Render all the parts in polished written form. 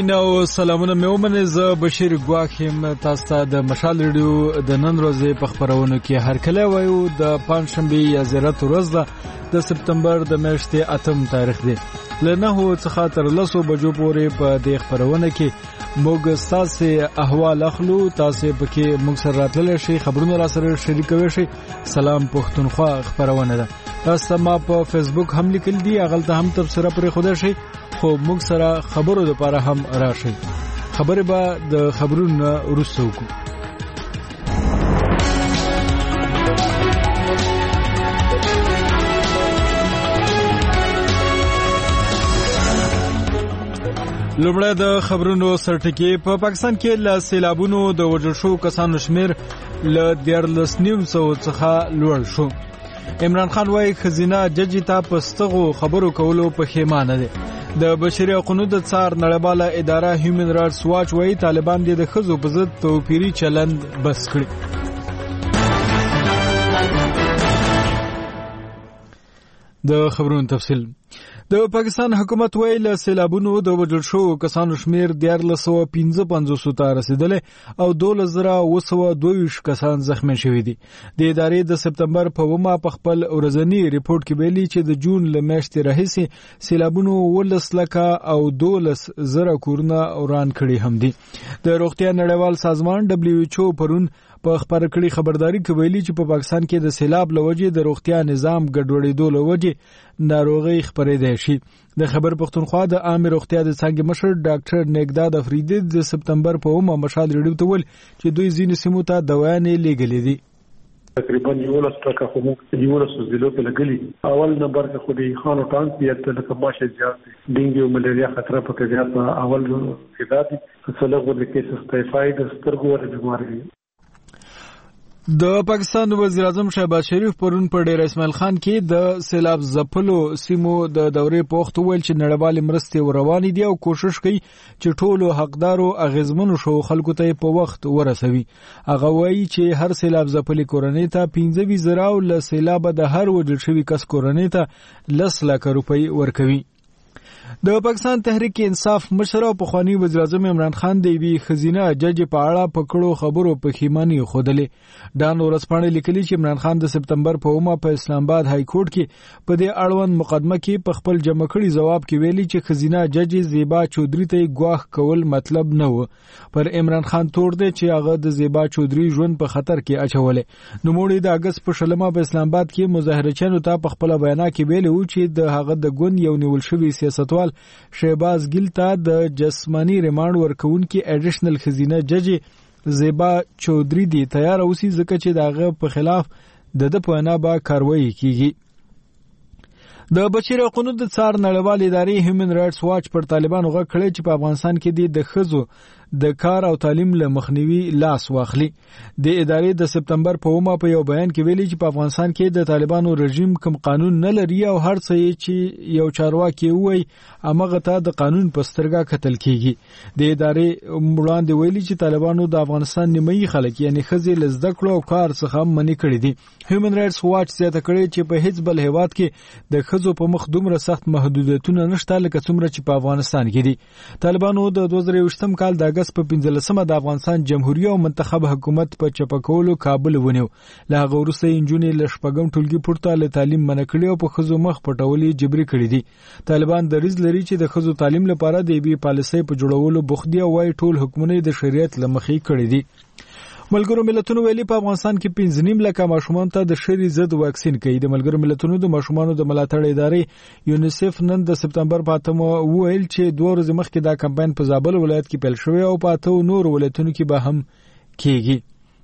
مین او سلامونه مې ومنه. زه بشیر ګواخیم تاسو ته د مشال ریډیو د نن ورځې په خبرونو کې هر کله وایو د پنځشنبه یا زیارت ورځ ده د سپتمبر د میاشتې 8 تاریخ دی. له 9 څخه تر 10 بجو پورې په دې خبرونه کې موږ تاسو احوال اخلو. تاسو پکې موږ سره راتللی شئ، خبرونه را سره شریکوي شئ. سلام پښتونخوا خبرونه ده. تاسو ما په فیسبوک هم لیکل دي، هغه ته هم تبصره پرې خوده شئ، خو موږ سره خبرو لپاره هم راشي. خبره به د خبرونو وروسته وکړو. لومړی د خبرونو سرټکی. په پاکستان کې له سیلابونو د وژل شوو کسانو شمیر له 14,900 څخه لوړ شو. عمران خان وايي خزینه جج ته پستغو خبرو کولو پښیمانه دي. د بشري حقوقو د څار نړیواله اداره هیومن رائټس واچ وايي طالبان د ښځو په ضد توپیري چلند بس کړي. د خبرونو تفصیل. د پاکستان حکومت وايي له سیلابونو د وژل شوو کسانو شمیر 1455 ته رسیدلی او 12,222 کسان زخمی شوي دي. د ادارې د سپتمبر په 1 په خپل ورځنی ریپورت کې ویلي چې د جون له میاشتې راهیسې سیلابونو 12,00,000 او 12,000 کورونه وران کړي هم دي. د روغتیا نړیوال سازمان WHO پرون په خبره کړي خبرداري کوي چې په پاکستان کې د سیلاب لوجې د روغتیا نظام ګډوډېدو لوجې ناروغي خبرېده شي. د خبر پښتونخوا د عام روغتیا د څنګه مشر ډاکټر نیکداد افریدی د سپتمبر په 1 مشال ریډیو ته ویل چې دوی ځینې سیمو ته دوايانې لېږلې دي. تقریبا 11 خو موږ 11 ضلعو کې لګلي. اول نمبر کې خو د خانو ټانک یې لکه ماشه زیات ډینګي او ملیریا خطر په کې زیات اول کې دادي څلګو د کیسز ټایفاید سترګو ور بیماری. د پاکستان وزیر اعظم شهباز شریف پرون په ډیر اسماعیل خان کې د سیلاب ځپلو سیمو د دورې په وخت ویل چې نړیوالې مرستې روانې دي او کوشش کوي چې ټولو حقدارو اغیزمنو شو خلکو ته په وخت ورسوي. هغه وایي چې هر سیلاب ځپلې کورنۍ ته 15,000 او له سیلاب د هر وژل شوي کس کورنۍ ته 10,00,000 روپۍ ورکوي. د پاکستان تحریک انصاف مشر او پخوانی وزیر اعظم عمران خان د وی خزینه جج په اړه پکړو خبرو په خیمانی خودلې. ډان ورسپانې لیکلي چې عمران خان د سپتمبر په 1 په اسلام آباد های کورټ کې په دې اړوند مقدمه کې په خپل جمع کړي جواب کې ویلي چې خزینه جج زیبا چودري ته ګواښ کول مطلب نه و. پر عمران خان تور دی چې هغه د زیبا چودري ژوند په خطر کې اچولې. نوموړي د اگست په شلمه په اسلام آباد کې مظاهرچیانو ته په خپل بیان کې ویلي و چې د هغه د ګوند یو نیول شوی سیاستوال شهباز ګل ته د جسمانی ریماند ورکون کې اډیشنل خزینه جج زیبا چودري دی تیار اوسې ځکه چې داغه په خلاف د په انا با کاروایی کیږي. د بشري حقوقو د څار نړیوال ادارې هیومن رائټس واچ پر طالبانو غږ کړی چې په افغانستان کې د ښځو د کار او تعلیم له مخنیوي لاس واخلي. د ادارې د سپتمبر په 1 په یو بیان کې ویلي چې په افغانستان کې د طالبانو رژیم کوم قانون نه لري او هر څه چې یو چارواکي وایي هغه ته د قانون په سترګه کتل کیږي. د ادارې وړاندې ویلي چې طالبانو د افغانستان نیمایي خلک یعنی ښځې له زده کړو او کار څخه منې کړي دي. هیومن رائټس واچ زیاته کړي چې په هیڅ بل هیواد کې د ښځو په مخ دومره سخت محدودیتونه نشته لکه څومره چې په افغانستان کې دي. طالبانو د 2023 کال د اگست په 15 د افغانستان جمهوریت او منتخب حکومت په چپکولو کابل ونیو. له هغه وروسته انجونې له شپږم ټولګي پورته له تعلیم منع کړي او په ښځو مخ پټولې جبري کړي دي. طالبان دریځ لري چې د ښځو تعلیم لپاره د بي پالیسۍ په جوړولو بوخت دي او وايي ټول حکومت د شریعت له مخې کړي دي. ملګرو ملتونو ویلي په افغانستان کې 5.5 لک ماشومان ته د شری ضد واکسین کوي. د ملګرو ملتونو د ماشومانو د ملاتړ ادارې یونیسف نن د سپتمبر په 8 ویل چې 2 ورځې مخکې دا کمپاین په زابل ولایت کې پیل شوی او په 8 نور ولایتونو کې به هم کیږي.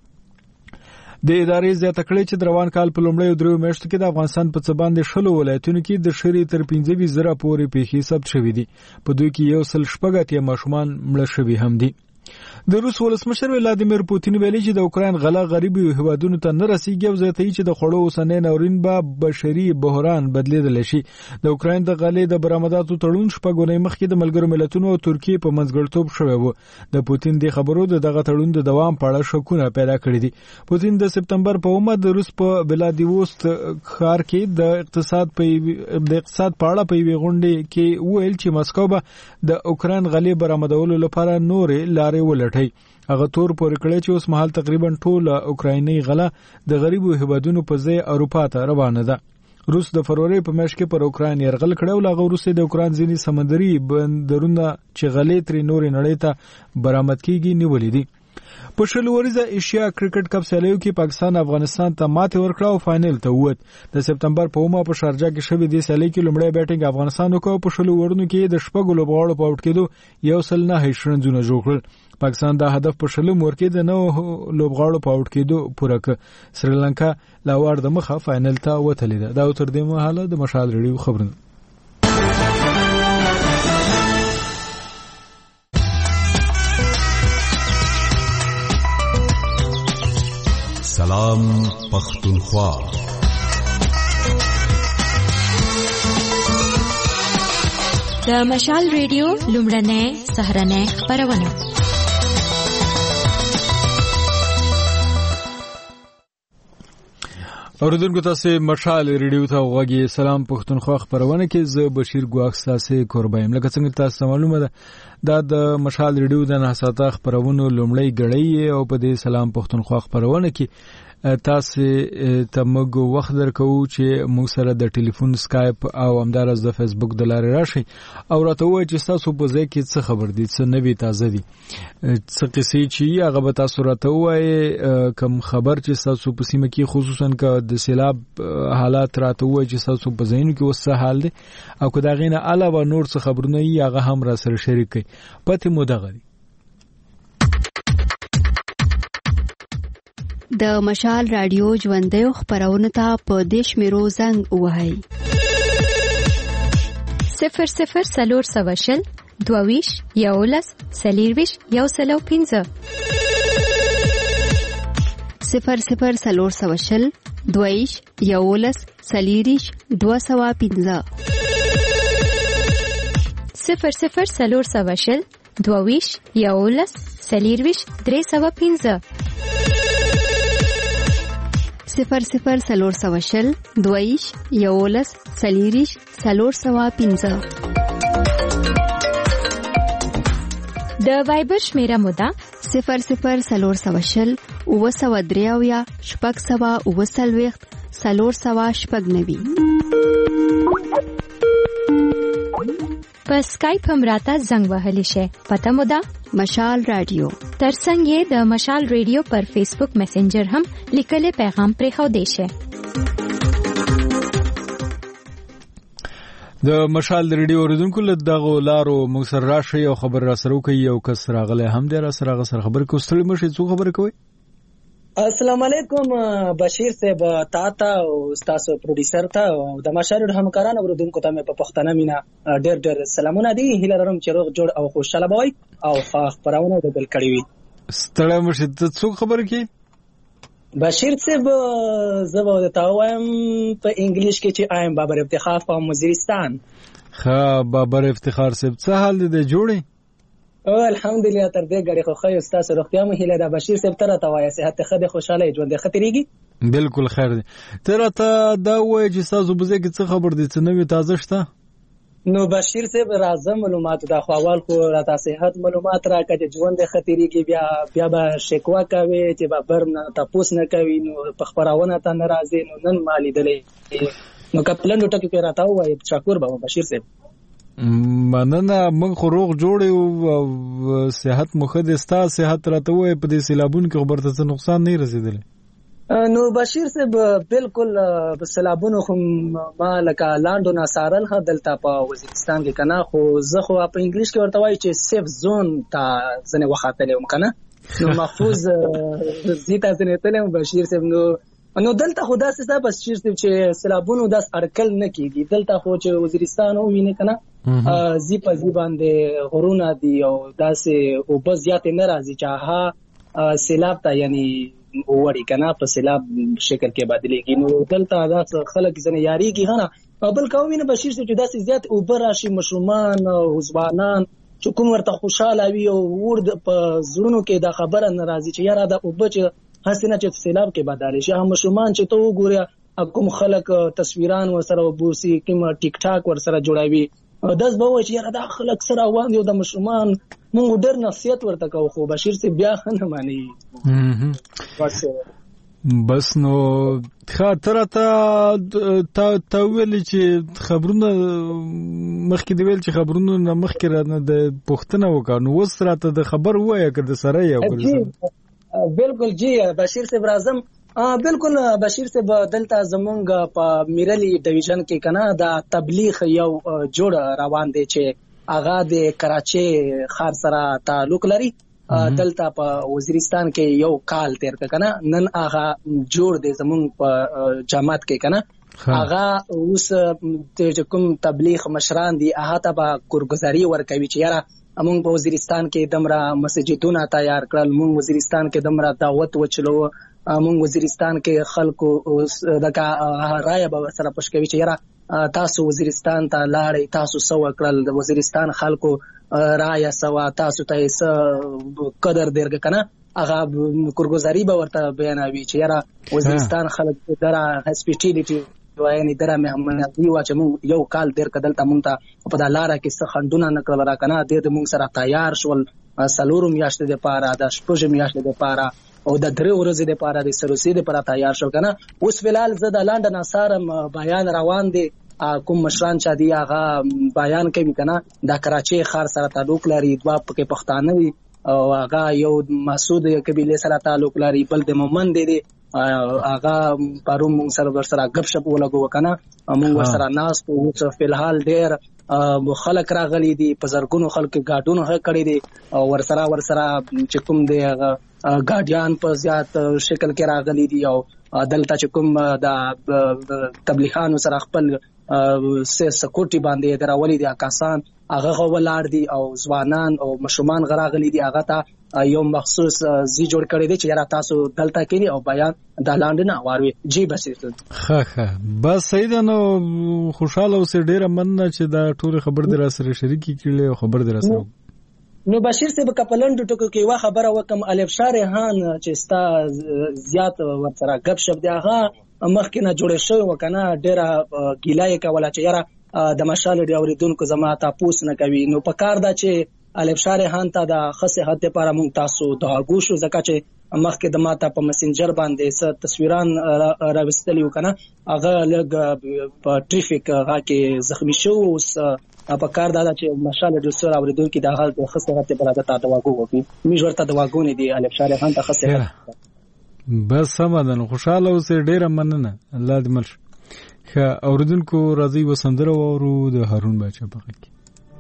د ادارې زیاته کړې چې د روان کال په لومړیو 3 میاشتو کې د افغانستان په څه باندې 60 ولایتونو کې د شری تر 15,000 پورې پیښې ثبت شوې دي. په دوی کې 114 ماشومان مړه شوي هم دي. د روس ولسمشر ولادیمیر پوتین ویلي چې د اوکراین غلا غریبي هیوادونو ته نه رسیږي او زیاتوي چې د خوړو اوسنۍ ناورین به بشري بحران بدلیدل شي. د اوکراین د غلې د برآمداتو تړون شپږونی مخکې د ملګرو ملتونو او ترکیې په منځګړیتوب شوی و. د پوتین د خبرو دغه تړون د دوام په اړه شکونه پیدا کړي دي. پوتین د سپتمبر په اومه د روس په ولادیوست ښار کې د اقتصاد په اړه په یوې غونډې کې وویل چې مسکو به د اوکراین غلې برآمدولو لپاره نورې لارې ولټوي. هغه تور پورې کړی چې اوس مهال تقریبا ټول اوکرایني غله د غریبو هیوادونو په ځای اروپا ته روانه ده. روس د فروری په میاشت کې پر اوکراین یرغل کړی او هغه وروسته د اوکراین ځینې سمندري بندرونه چې غلې ترې نورې نړۍ ته برآمد کیږي نیولې دي. په شلوریزه ایشیا کرکټ کپ سیالیو کې پاکستان افغانستان ته ماتې ورکړه او فائنل ته ووت. د سپتمبر په اومه په شارجه کې شوې د سیالۍ کې لومړی بیټینګ افغانستان وکړ. په شلو وړونو کې د شپږو لوبغاړو په آوټ کېدو 109 رنونه جوړ کړل. پاکستان دا هدف په شلو مور کې د 9 لوبغاړو په آوټ کېدو پوره کړ. سریلانکا لاوړ د مخه فائنل ته وتلې ده. دا تر دې مهاله د مشال ریډیو خبرونه. سلام پختونخوا. د مشال ریډیو لومړنۍ سهارنۍ خبرونه. اوریدونکو تاسو مشال ریډیو ته غوږی. سلام پختونخوا خبرونه کې زه بشیر ګواخ تاسو قربایم. لکه څنګه تاسو معلومه ده دا د مشال ریډیو د نهساته خبرونو لومړی غړی او په دې سلام پختونخوا خبرونه کې تاسو ته موږ وخت درکو چې موږ سره د ټلیفون سکایپ او همدارس د فیسبوک د لارې راشي او راته وایي چې تاسو په ځای کې څه خبر دي، څه نوي تازه دي، څه قصې چې هغه به تاسو راته وایي. کوم خبر چې تاسو په سیمه کې خصوصا که د سیلاب حالات راته وایي چې تاسو په ځایونو کې اوس څه حال دي او که دا غینه علاوه نور څه خبرونه یې هغه هم را سره شریک کړئ. پته مو دغه دي. د مشال رادیو ژوندۍ خبرونه ته په دیش میرو زنګ وهاي 00 سلور سواشل دوویش یولس سلیرویش یو سلو 15 00 سلور سواشل دوویش یولس سلیریش 215 00 سلور سواشل دوویش یولس سلیرویش 315 00 سلور سواشل دویش یولس سلیریش سلور سوا 15. د وایبر شمیره مودا 00 سلور سواشل او سوا دریاویا شپږ سوا او سلويخت سلور سوا شپږ نوي. په سکایپ هم راته زنګ وهلی شي. پته مودا مشال رادیو. ترڅنګ یې د مشال ریډیو پر فیسبوک میسنجر هم لیکل پیغام پرې خو دی شي. د مشال ریډیو اوریدونکو له دغه لارو موږ سره راشي او خبر را سره کوي. یو کس راغله هم د را سره خبر کوستل مشه څو خبر کوي. السلام علیکم بشیر صاحب، تا او تاسو پروډوسر ته او د مشال همکارانو اوریدونکو ته په پښتنه مینا ډېر سلامونه دي. هیله لرم چې روغ جوړ او خوشاله وای او خبرونه د بل کړی وي. ستړی مشه ته څو خبر کی بشیر صاحب؟ زه به تا وایم په انګلیش کې چې ایم بابر افتخار په وزیرستان. ها بابر افتخار صاحب څه حال دی جوړی؟ الحمدلله تر دې غړي خو خیر تاسو روغتیا مو هیله ده. بشیر صاحب تر ته وایي صحت خده خوشاله ژوند خطرېږي. بالکل خیر دی. تر ته دا وایي چې تاسو بزه کې څه خبر دي څه نوې تازه شته؟ نو بشیر صاحب راځم معلومات د خپل خو را تاسو صحت معلومات راکړي ژوند خطرېږي. بیا به شکوا کوي چې به برم تاسو نه کوي. نو په خبرونه ته ناراضي نو نن مالي دلې نو کپلن ټکو کې راته وایي شکر بابا بشیر صاحب. مننه موږ خو روغ جوړ او صحت مخه د ستا صحت راته وای په دې سیلابون کې خبرته څه نقصان نه رسیدلی. نو بشیر صاحب بالکل سیلابونو خو ما لکه لاندو ناسارل ها دلته په وزیرستان کې کنه، خو زه خو په انګلیش کې ورته وای چې سیف زون ته ځنه وخاتلم کنه، نو محفوظ زیته ځنه تلم بشیر صاحب. نو دلته خدا سه بشیر صاحب چې سیلابونو داس ارکل نه کیږي. دلته خو چې وزیرستان او ویني کنه زی په زی باندې غرونه دي او داسې او بس زیات نه راځي چې ها سیلاب ته یعنی وړي کنه په سیلاب شکل کې بدلېږي. نو دلته دا خلک ځنه یاریږي هنه بل قومینه بشیر چې داسې زیات اوبه راشي مشرومان او ځوانان چې کوم ورته خوشاله وي او ورد په زړونو کې دا خبره ناراضي چې یاره دا اوبه چې حسینه چې سیلاب کې بدلې شي. هم مشرومان چې ته وګورې کوم خلک تصویران ورسره وبوسي کوم ټیک ټاک ورسره جوړوي داس به وایي چې یاره دا خلک سره روان دي او د مشرومان موږ ډېر نصیحت ورته کوو خو بشیر صاحب بیا نه ماني. بس نو خاطر ته ویل چې خبرونه مخکې دی ویل چې خبرونه نه مخکې را نه د پښتنه وکړ نو اوس راته د خبر وایي که د سره یو بالکل جی بشیر صاحب راځم بالکل بشیر صاحب دلته زمونږ په میرلی ډیویژن کې کنه دا تبلیغ یو جوړ روان دی چې هغه د کراچي ښار سره تعلق لري. دلته په وزیرستان کې یو کال تیر کنه نن هغه جوړ دی زمونږ په جماعت کې کنه هغه اوس چې کوم تبلیغ مشران دي هغه ته به کورګزاري ورکوي چې یاره موږ په وزیرستان کې دمره مسجدونه تیار کړل موږ وزیرستان کې دمره دعوت وچلو موږ وزیرستان کې خلکو دغه رایه به سره پښ کوي چې یاره تاسو وزیرستان ته لاړې تاسو سو کړل د وزیرستان خلکو رایه سوا تاسو ته څه قدر درګه کنه هغه کورګزاري به ورته بیانوي چې یاره وزیرستان خلک دره هسپټیلیټي وایي دره مهماني واچ موږ یو کال ډیر کدل ته مونږ ته په لاره کې څه خندونه نکړل را کنه د موږ سره تیار شول سلورم میاشتې د پاره د شپږ میاشتې د پاره او د درې ورځې د پاره د سروسي د پاره تیار شول کنه. اوس فلال زه د لندن اثارم بیان روان دي کوم مشران چا دی هغه بیان کوي کنه د کراچي ښار سره تعلق لري دوه پکې پښتانه وي او هغه یو مسعود قبیله سره تعلق لري بل د مومن دی هغه پروم سره سره غب شپ ولګو کنه موږ ورسره ناس په فلحال ډیر خلک راغلي دي په زرګونو خلک گاډونو هه کړی دي او ورسره چې کوم دی گاډیان په زیات شکل کې راغلي دي او دلته چې کوم د تبلیغانو سره خپل سکوټي باندې دراولي دي کسان هغه ولاړ دي او ځوانان او مشرومان غراغلي دي هغه ته یو مخصوص زی جوړ کړی دی چې یاره تاسو دلته کینی او بیان د لاندې نه واروي. جی بس بس سید نو خوشاله اوسې ډیره مننه چې دا ټول خبر در سره شریکی کړي او خبر در سره نو بشیر صاحب کپلند ټکو کې وا خبره وکم الف شارحان چې ستا زیات ورسره غب شپ دی هغه مخکې نه جوړ شوی وکنه ډیره ګیلای کوله چې یاره د مشال دی اوریدونکو زما تاسو نه کوي نو په کار دا چې الف شارحان ته د خاصه حد لپاره مونږ تاسو د غوښو زکه چې مخکې د ماته په مسنجر باندې څه تصویران راوستلی وکنه هغه لګ په ټریفیک هغه کې زخمی شو اوس په کار دا چې مشال د سره اوریدونکو د حالت خاصه حد لپاره ته د غوښو وکي میجور ته د غوښونه دی الف شارحان ته خاصه بس سمدن خوشاله اوسې ډیره مننه الله دې مل ښه اوریدونکو راځي وسندره وورو د هارون بچا په کې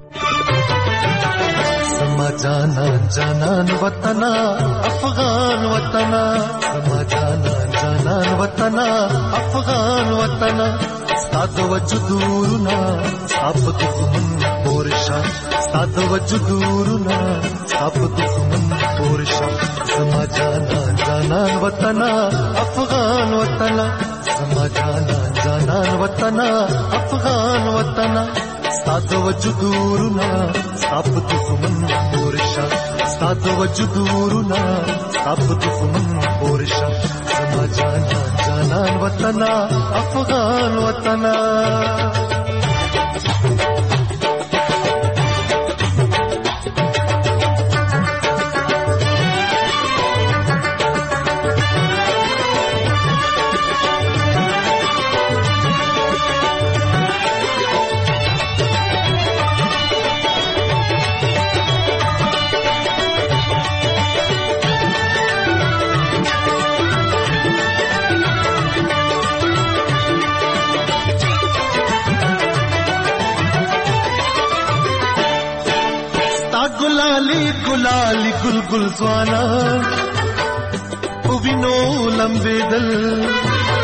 سما جانا جانان وطنا افغان وطنا سما جانا جانان وطنا افغان وطنا ساد وجدورنا ساب دښمن پورشا ساد وجدورنا ساب دښمن پورشا سما جانا جانان وطنا افغان وطنا سما جانا جانان وطنا افغان وطنا ساد وجدورنا ساب دښمن پورشا ساد وجدورنا ساب دښمن پورشا سما جانا جانان وطنا افغان وطنا गुलाली गुलगुल ज़वाना उविनो लंबे दल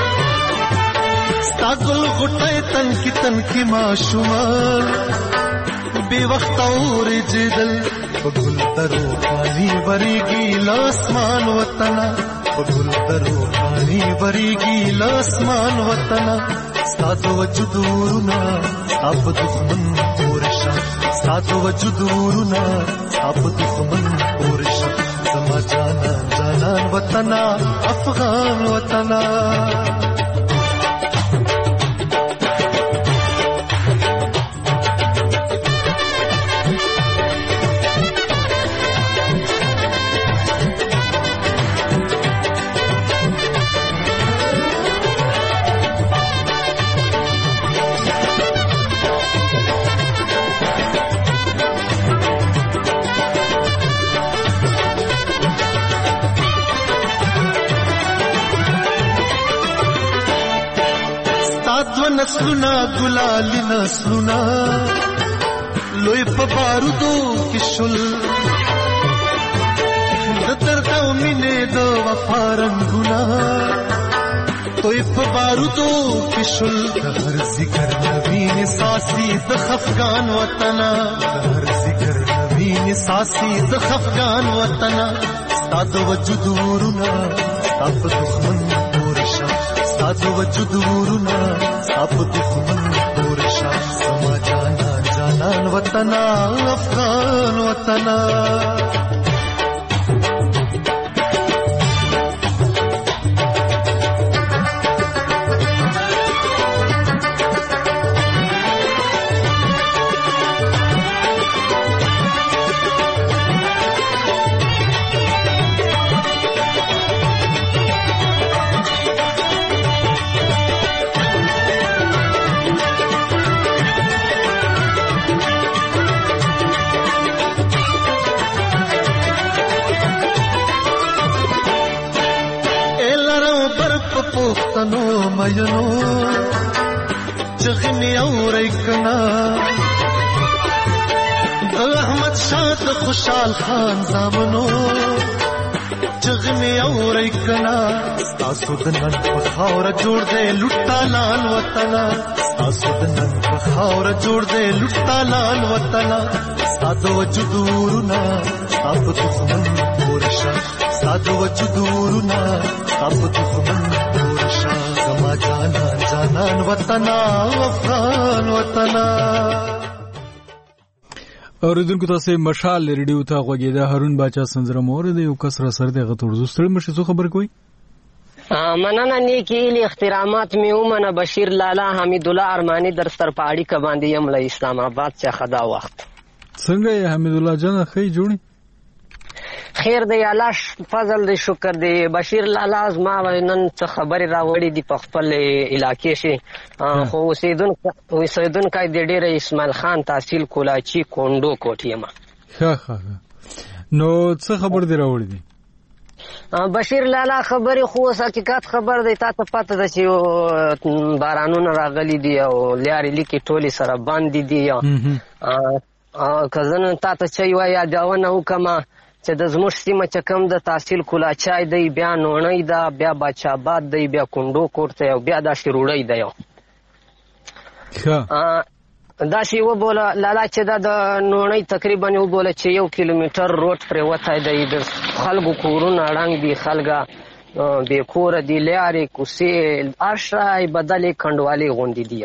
स्ता गुल गुटे तन की माशुमा بے وقت اور جدل گل درو پانی بریگی لاسمان وطنا گل درو پانی بریگی لاسمان وطنا ستاد وجودورنا اب دښمن پورشا ستاد وجودورنا اب دښمن پورشا زما جانا جانان وطنا افغان وطنا نسلنا گلالی نسلنا لوی په بارودو کې شل د درد او مینې د وفا رنګونه توی په بارودو کې شل د هر ذکر نوین ساسي د خفګان وطنا د هر ذکر نوین ساسي د خفګان وطنا ستاد وجود ورونه اب دښمن پورشا ستاد وجود ورونه اب دښمن پورشا زما جانا جانان وطنا افغان وطنا پوختنو مینو چغنی اوری کنا د احمد شاه د خوشحال خان زامنو چغنی اوری کنا تاسو د نن په خاور جوړ دې لټالان وطنا تاسو د نن په خاور جوړ دې لټالان وطنا ساده وجودورنا اب دښمن پورشا ساده وجودورنا اب دښمن زما جانا جانان وطنا افغان وطنا اوریدونکو تاسو مشال ریډیو ته غوږیدا هارون باچا سنځره مور دی یو کس را سر دغه تورزو ستړي مشه څه خبر کوي مننه نیکی لی احترامات می اومنه بشیر لالا حمید الله ارمانی در سر پاړی ک باندې یم له اسلام آباد څخه خدا وخت څنګه یې حمید الله جان خې جوړی خیر دی الله فضل دی شکر دی بشیر لالا زما نن څه خبر راوړی دی په خپل علاقې شي خو اوسیدون کای د ډیر اسماعیل خان تحصیل کولاچی کوندو کوټیما ها نو څه خبر دی راوړی دی بشیر لالا خبري خو حقیقت خبر دی تاسو پته ده چې بارانونه راغلي دي او لارې لیکي ټولي سره باندې دي کزن تاسو چې وای یادونه وکما چې د زموږ سیمه چې کم د تحصیل کولاچای دی بیا نونی دا بیا بچاباد دی بیا کوندو کوټه او بیا د شروړی دی دا شی و بوله لالا چې دا د نونی تقریبا و بوله چې 1 کیلومتر روډ پر وته دی د خلکو کورونه اړنګ دي خلګه به کور دی لارې کوسي اشای بدلې کندوالي غوندي دی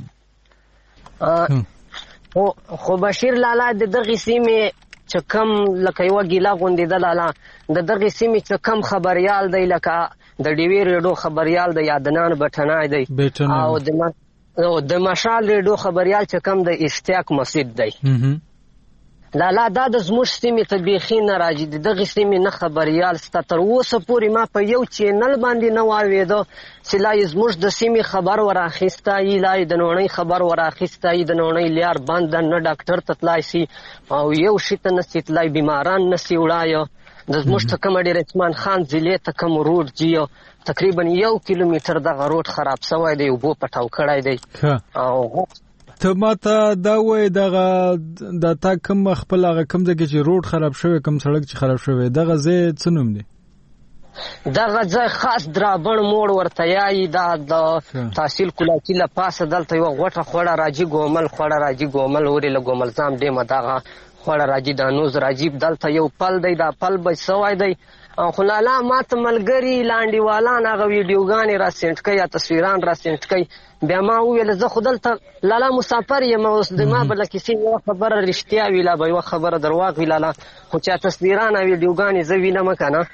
خو بشیر لالا د دغه سیمه چې کم لکه یو ګیلا غوندې د لالا د دغه سیمې چې کم خبريال دی لکه د ډیوی ریډو خبريال د یادنان بټنای دی او د مشال ریډو خبريال چې کم د اشتیاق مسجد دی لالا دا د زموږ سیمې ته بیخي نه راځي دغه سیمې نه خبريال ستا تر اوسه پورې ما په یو چینل باندې نه واورېدو چې لا زموږ د سیمې خبر وراخیستی لا د نونی خبر وراخیستی د نونی لیار بند نه ډاکټر ته تلای شي او یو شي ته نه سیتلای بیماران نه سی وړایو د زموږ ته کوم ډیر عثمان خان ضلع ته کوم روډ جیو تقریبا 1 کیلومتر دغه روډ خراب شوی دی او بو پټاو کړای دی او ته ماته دا وای دغه د تا کوم خپل هغه کوم ځای چې روډ خراب شوی کوم سړک چې خراب شوی دغه ځای څه نوم دی دغه ځای خاص درابڼ موړ ورته یایي. دا د تحصیل کولاچي له پاسه دلته یوه غوټه خوړه راځي ګومل خوړه راځي ګومل ورې له ګوملزام ډیمه دغه خوړه راځي د نوز راځي. دلته یو پل دی، دا پل به سوی دی. خو لالا ما ته ملګري لانډیوالان هغه ویډیوګانې را سینډ کوي یا تصویران را سینډ کوي. بیا ما وویل زه خو دلته لالا مسافر یم، اوس د ما به له کیسې یوه خبره رښتیا وي لا به یوه خبره درواغ وي لالا، خو چا تصویران او ویډیوګانې زه وینم که نه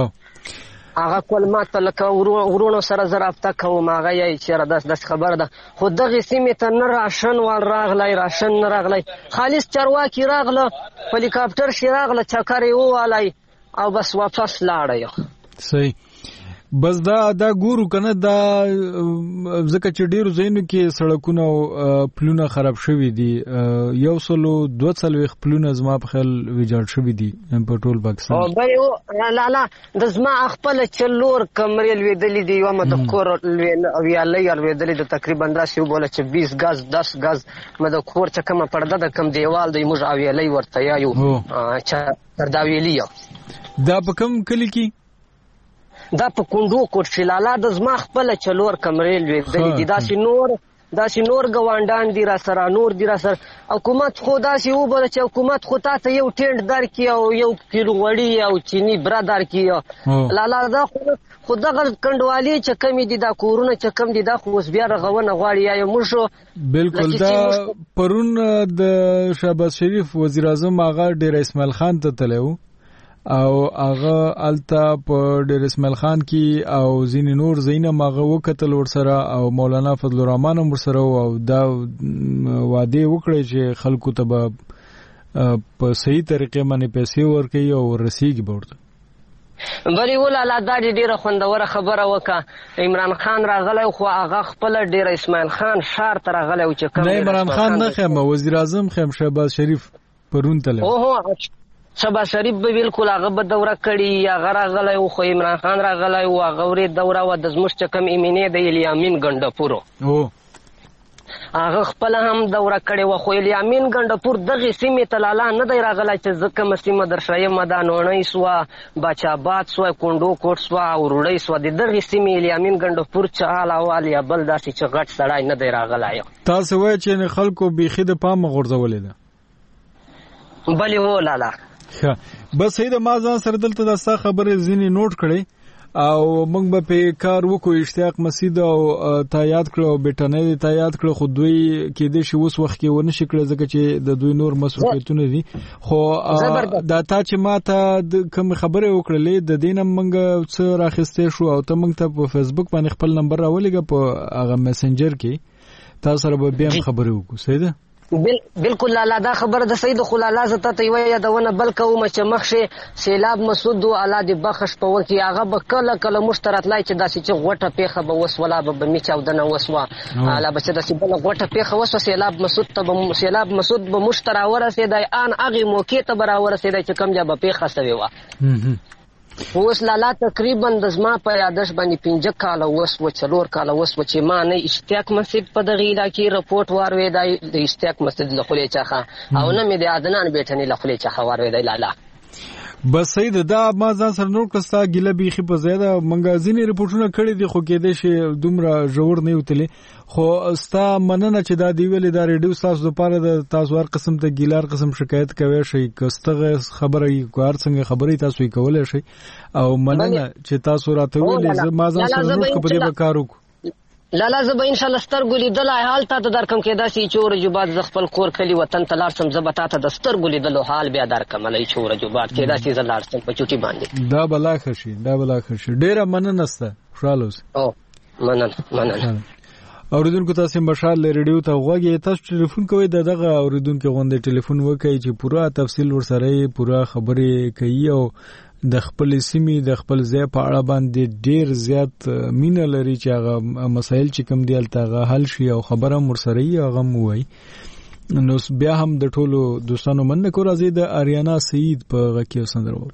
هغه کول ما ته لکه ورونو سره زه رابطه کوم هغه یایي چېره داسې خبره ده. خو دغې سیمې ته نه راشن وال راغلی، راشن نه راغلی، خالص چارواکي راغله په هلیکاپټر شي راغله چکر یې ووالی او بس واپس لاړی. صحیح. بس دا ګورو کنه دا ځکه چې ډیرو ځایونو کې سړکونه او پلونه خراب شوي دي، 142 پلونه زما په خیال ویجاړ شوي دي په ټول پاکستان. لالا د زما خپل چلور کمرې لوېدلې دي، یوه مې د کور ویالۍ لوېدلې ده تقریبا داسې وبوله چې 20 ګز 10 ګز مې د کور چې کومه پرده ده کوم دیوال دی موږ ویالۍ ورته یایو چې دا ویلي یو. دا په کوم کلي کې؟ دا په کندو کوټ چې لالا د زما خپله چلور کمرې لوېدلې دي. داسې نور ګاونډان دي را سره، نور دي را سره. حکومت خو داسې وبوله چې حکومت خو تا ته یو ټینټ درکړي او یو کیلو غوړي او چینی بره درکړي. لالا دا خو دغه کنډوالې چې کمې دي دا کورونه چې کم دي دا خو اوس بیا رغونه غواړي یا موږ بالکل. دا پرون د شهباز شریف وزیر اعظم هغه ډیر اسماعیل خان ته تللی و او هغه الته په ډیر اسماعیل خان کې او ځینې نور ځایونه هغه وکتل ورسره او مولانا فضل الرحمن هم ورسره او دا وعده وکړي چې خلکو ته به په صحیح طریقې باندې پیسې ورکوي او رسیږي به ورته. بلې ولالا دا ډېره خوندوره خبره وکړه. عمران خان راغلی خو هغه خپله ډېره اسماعیل خان ښار ته راغلی و چې کوم نه عمران خان نه خیم وزیر اعظم خیم شهباز شریف پرون تللی. شهباز شریف به بالکل هغه به دوره کړي، هغه راغلی و خو عمران خان راغلی و هغه ورې دوره وه د زموږ چې کوم ایمینې د الیامین ګنډپورو هغه خپله هم دوره کړې وه. خو الیامین ګنډپور دغې سیمې ته لالا نه دی راغلی چې زه کومه سیمه در ښیم دا نوڼۍ سوه، باچاباد سوه، کونډو کوټ سوه او روړۍ سوه. د دغې سیمې الیامین ګنډپور چې حال احوال یا بل داسې چې غټ سړی نه دی راغلی. تاسو وایئ چې خلکو بیخي د پامه غورځولې ده؟ بلې و لالا. بس صحیح ده. ما ځان سره دلته دا ستا خبرې ځینې نوټ کړې او موږ به په کار وکړو. اشتیاق مسعود او تا یاد کړو او بیٹانه تا یاد کړو، خو دوی کېدې شي اوس وخت کې ونه شي کړی ځکه چې د دوی نور مسؤلیتونه دي. خو دا تا چې ما ته کوم خبرې وکړلې د دې نه موږ څه راخیستې شو او ته موږ ته په فیسبوک باندې خپل نمبر راولېږه په هغه میسنجر کې، تاسو سره به بیا خبرې وکړو. صحیح ده؟ بالکل لالا دا خبره د سید خو لالا زه ته یوه یادونه بل کوم چې مخکې سیلاب مسعود الله دې بخښ په وکړي هغه به کله کله موږ ته راتلی چې داسې چې غوټه پیښه به وسوله به مې چاودنه وسوه لا به چې داسې بله غوټه پیښه وسوه سیلاب مسعود به موږ ته راورسېدی ان هغې موقع ته به راورسېدی چې کوم ځای به پیښه سوې وه. اوس لالا تقریبا د زما په یادښت باندې 5 کاله وسوه 4 کاله وسوه چې ما نه اشتیاق مسجد په دغه علاقې رپورټ واورېدی د اشتیاق مسجد له خولې څخه او نه مې د عدنان بیټنې له خولې څخه واورېدی لالا. بس صحیح ده. دا ما ځان سره نوټ کړه ستا ګیله بیخي په زیاده موږ ځینې رپورټونه کړي دي خو کېدای شي دومره ژور نه وتلې. خو ستا مننه چې دا دی ویلې دا ریډیو ستاسو دپاره د تاسو هر قسم ته ګیله هر قسم شکایت کوی شئ که ستغه خبره یي هر څنګه خبرې تاسو یې کولی شئ او مننه چې تاسو راته ویلې. ما ځان سره نوټ کړه په دې به کار وکړو. لالا زه به انشاءالله سترګو لیدلی حال تا ته درکړم کېدای شي چې ورځو بعد زه خپل کور کلي وطن ته لاړ شم زه به تا ته د سترګو لیدلو حال بیا درکړم هلئ چې ورځو بعد کېدای شي زه لاړ شم په چوټي باندې. دا به لا ښه شي دا به لا ښه شي. ډېره مننه سته. خوشحاله اوسئ. مننه. اوریدونکو تاسو مشال ریډیو ته غوږی تاسو ټلیفون کوئ دغه اوریدونکو غونډه ټلیفون وکړئ چې پوره تفصیل ورسره پوره خبرې کوي او د خپل سیمې د خپل ځای په اړه باندې ډیر زیات مینه لري چې هغه مسایل چې کوم دی هغه حل شي او خبره مرسره یې هغه موي. نو بیا هم د ټولو دوستانو مننه کوم. راځي د اریانا سعید په غکیو سندرور.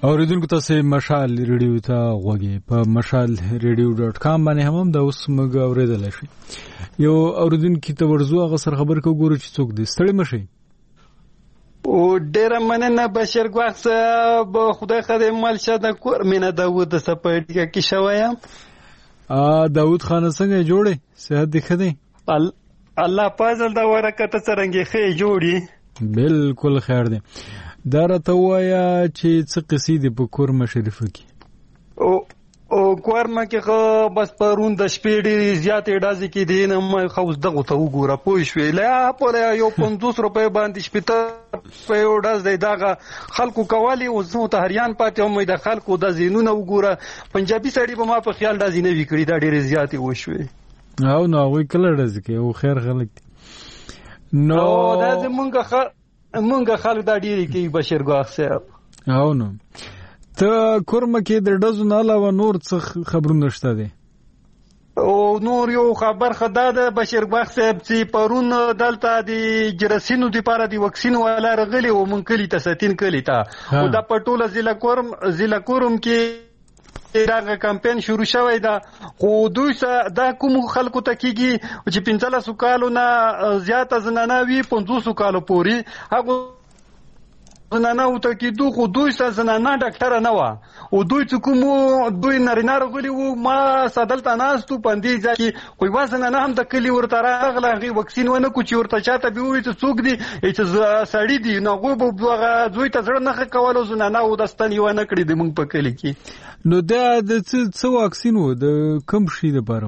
اوریدونکو تاسو مشال ریډیو ته غوږی په mashalradio.com باندې هم دا اوس موږ اوریدل شي. یو اوریدونکو ته ورزو هغه سر خبر کو ګورو چې څوک دي ستړي مشي. او ډیر مننه بشیر ګواخ صاحب خدای خدای مال شاده کور مینه داوود سپېټ کې شوایم. داوود خان څنګه جوړه صحت دې خدای الله پازل دا ورکته څنګه خې جوړي بالکل خیر دی. دا راته وایا چې څه قصې دي په کورمه شریفه کې. او کورمه کې خو بس پرون د شپې ډېرې زیاتې ډازې کې دي نه ما خو دغه ته وګوره پوه شوې لا په یو 50 روپۍ باندې شپې په یو ډاز دی دغه خلکو کوالي او زه ته هریان پاتې هم د خلکو د زینونه وګوره پنجابي سړي به ما په خیال ډازې نه وی کړی دا ډېرې زیاتې وشوې. او نو هغوی کله ډازې کوي او خیر خلک دي نو دا مونږ خلک دا ډېرې کوي بشیر ګواخ صاحب. او نو ته کورمه کې د ډزو نه علاوه نور څه خبرونه شته دي؟ او نور یو خبر خدا ده بشیر ګواخ صاحب چې پرون دلته د جرسینو لپاره د وکسین والا رغلی او مونږ کلی ته ستین کلی ته او دا پټوله ضلع کورم کې دا کمپاین شروع شوی دا خو دوی دا کوم خلکو ته کیږي چې 15 کالو نه زیاته زنانه وي 50 کالو پوري هغه زنانه او ته کیدو خو دوی زنانه ډاکټر نه و او دوی کوم دوی نارینه رغلی وو ما صدلته ناستو پندې ځکه خو واسنه نه هم د کلی ورته راغله غي وکسین ونه کو چې ورته چاته به وي ته څوک دي چې سړی دي نو غو به دوی ته زړه نه کولو زنانه او دستل یو نه کړی د مونږ په کلی کې. نو دا د څه واکسین وو د کوم شي د بارو؟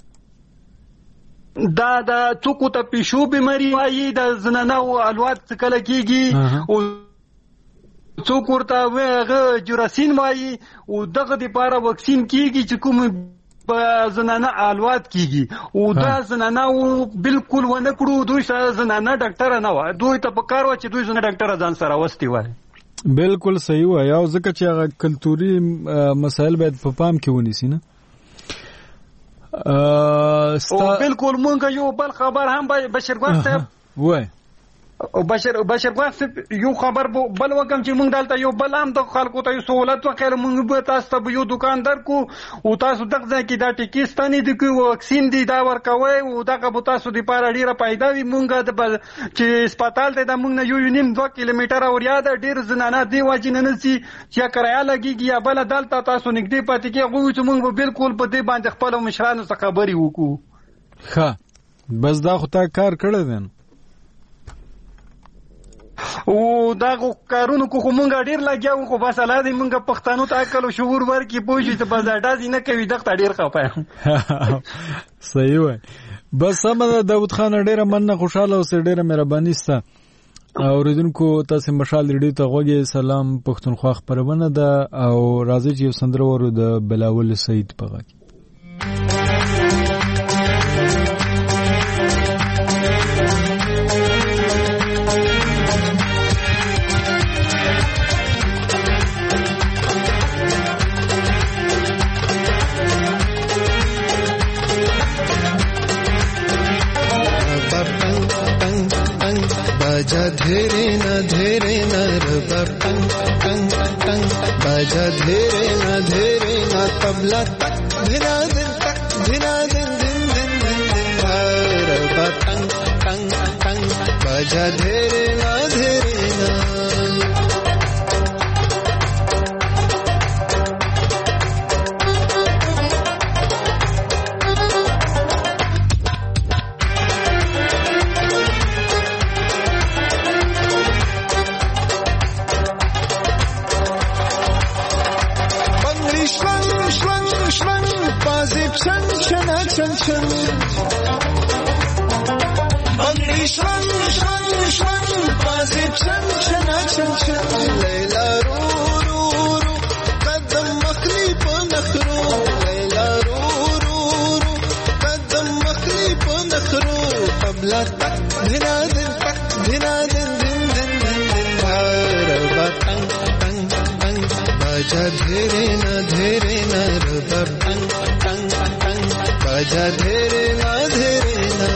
دا د څوک ته پیشو بیماری وایي د زنانه او الوات کله کیږي او څوک ورته جراسین وایي او دغه لپاره وکسین کیږي چې کوم زنانه الوات کیږي او دا زنانه بالکل ونه کړو دوی زنانه ډاکټر نه و دوی ته په کار و چې دوی زنانه ډاکټر ځان سره وستي وای. بالکل صحیح وای او ځکه چې هغه کلتوري مسایل باید په پام کې ونیسي نه. او بالکل مونږ یو بل خبر هم بشیر ګواخ صاحب وای او بشیر ګواخ یو خبر بل وکم چې مونږ دلته یو بل هم د خلکو ته سہولت وکړو مونږ به تاسو ته یو دکاندار کو او تاسو دغه ځکه دا ټیکستاني د وکسین دی دا ورکوي او دغه به تاسو د پاره ډیره پیدا وي مونږ د چې هسپتال ته د مونږ نه یو 2 کیلومتر او یاد ډیر زنانه دی واجب نه سي چې کرایه لګيږي یا بل دلته تاسو نږدې پاتې کې غوښ چې مونږ بالکل په دې باندې خپل مشرانو څخه خبري وکړو. ښه بس دا خو تا کار کړی دی او دا کارونو کو مونږ ډیر لګیاو خو بس الله دې مونږ پښتنو ته عقل او شعور ورکړي پوه شي چې بازارډازي نه کوي دغه ډیر خپه. صحیح وای بس سمه داوود خان ډیره مننه خوشاله او ډیره مهرباني ستا. اوریدونکو تاسو مشال ریډیو ته غوږی سلام پښتونخوا خبرونه ده او راځي چې یو سندره ورو د بلاول سعید په غږ. बाजा धेरे न रबा टंग टंग टंग बाजा धेरे न तबला तक धिना दिन दिन दिन दिन रबा टंग टंग टंग बाजा धेरे न लैला रो रो रो कदम मखली पे नखरो लैला रो रो रो कदम मखली पे नखरो तबला तक धिना दिन दिन रबा टंग टंग टंग बाजा धेरे न रबा टंग टंग टंग बाजा धेरे न